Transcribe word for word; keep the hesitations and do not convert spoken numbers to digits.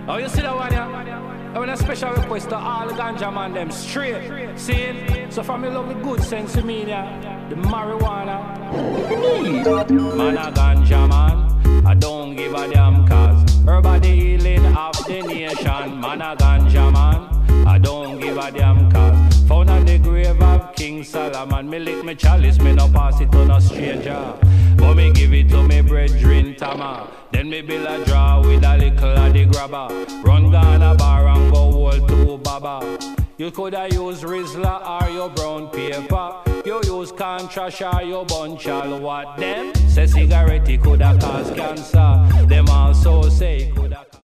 Oh, you see that one, yeah? I want a special request to all the ganja man, them straight. See it? So from me love the good sense to me, yeah. The marijuana. Man a ganja man, I don't give a damn cause. Herb the healing of the nation. Man a ganja man, I don't give a damn cause. Found on the grave of King Solomon. Me lick me chalice, me no pass it to no stranger. But me give it to me brethren Tama. Then me build a draw with a little of the grabber. Run Ghana bar and go hold to Baba. You coulda use Rizla or your brown paper. You use Contrash or your bunchal. What them? Say cigarette coulda cause cancer. Them also say coulda